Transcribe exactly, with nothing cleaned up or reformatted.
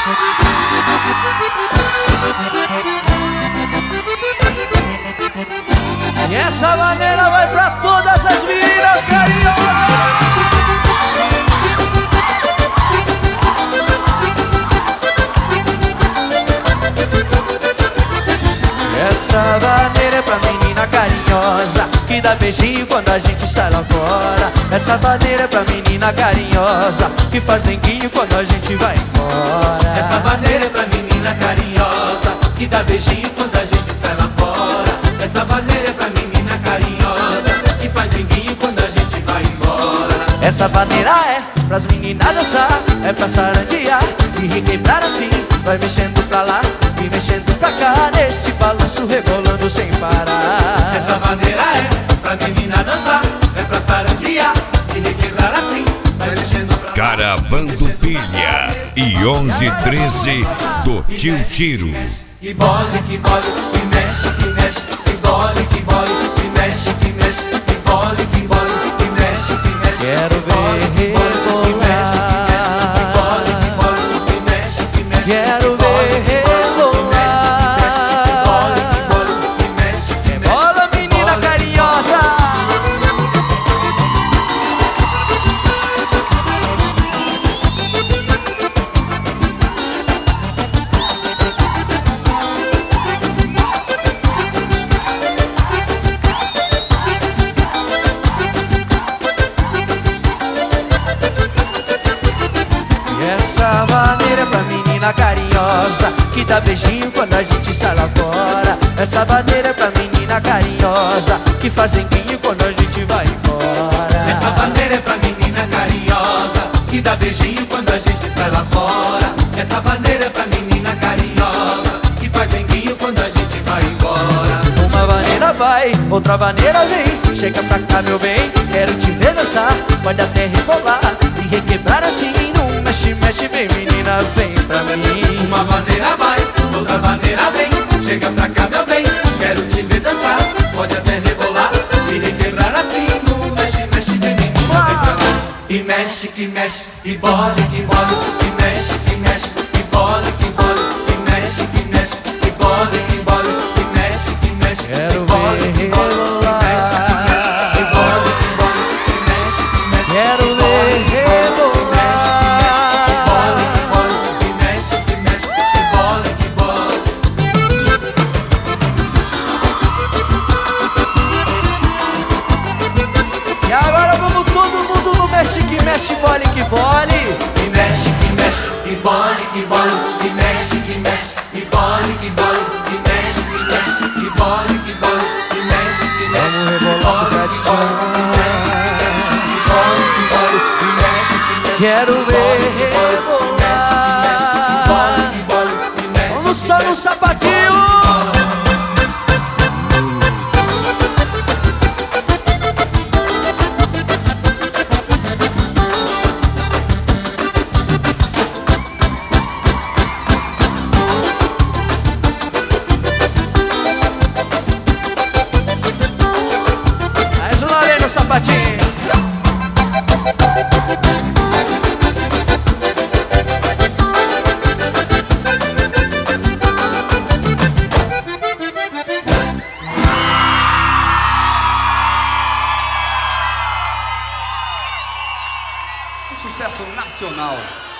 E essa maneira vai pra todas as meninas carinhosas. Essa vaneira é pra menina carinhosa que dá beijinho quando a gente sai lá fora. Essa vaneira é pra menina carinhosa que faz denguinho quando a gente vai embora. Essa vaneira é pra menina carinhosa que dá beijinho quando a gente sai lá fora. Essa vaneira é pra menina carinhosa que faz denguinho quando a gente vai embora. Essa vaneira é pras meninas dançar, é pra sarandear e requebrar assim. Vai mexendo pra lá e mexendo pra cá, nesse balanço rebolando sem parar. Essa vaneira é pra menina dançar, é pra sarandear e requebrar assim. Vai mexendo pra lá. Caravando Pilha e onze treze do Tio Tiro. E bole, que bole, que mexe, que mexe. Que bole, que bole, que mexe, que mexe. Que bole, que bole, que mexe, que mexe. Quero ver rebolar. Quero ver rebolar. Rebola, menina carinhosa. Essa vaneira é pra menina carinhosa que dá beijinho quando a gente sai lá fora. Essa vaneira é pra menina carinhosa que faz denguinho quando a gente vai embora. Essa vaneira é pra menina carinhosa que dá beijinho quando a gente sai lá fora. Essa vaneira é pra menina carinhosa que faz denguinho quando a gente vai embora. Uma vaneira vai, outra vaneira vem. Chega pra cá, meu bem, quero te ver dançar. Pode até rebolar e requebrar assim. Não mexe, mexe bem, menina, vem pra mim. Uma vaneira vai, outra vaneira vem. Chega pra cá, meu bem, quero te ver dançar. Pode até rebolar e requebrar assim. Não mexe, mexe bem, menina, vem pra mim. E mexe, que mexe, e bole, que bole. E mexe, que mexe, e bole, que bole. E mexe, que mexe, e bole, que bole. E mexe, que mexe, Quero e bole, ver que bole. Quero ver rebolar. E agora vamos todo mundo no mexe que mexe, bole que bole. E mexe, que mexe, e bole, que bole. E mexe, que mexe, e bole, que bole. E mexe, que mexe, e bole, que bole. E mexe, que mexe, Vamos rebolar com tradição. Quero ver rebolar. Vamos só no sapatinho. Mais uma vez no sapatinho. Um sucesso nacional.